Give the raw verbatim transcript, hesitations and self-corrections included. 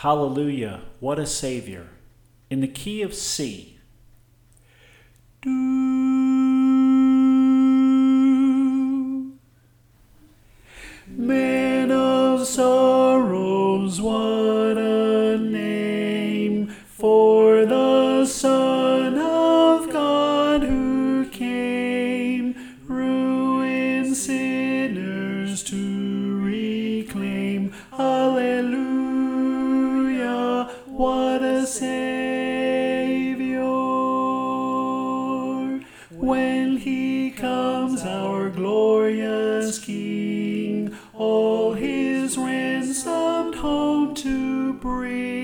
Hallelujah, what a Savior. In the key of C. Do. Man of sorrows, what a name for the Son of God who came, ruin sinners to reclaim. Hallelujah, what a Savior. When he comes, our glorious King, all his ransomed home to bring.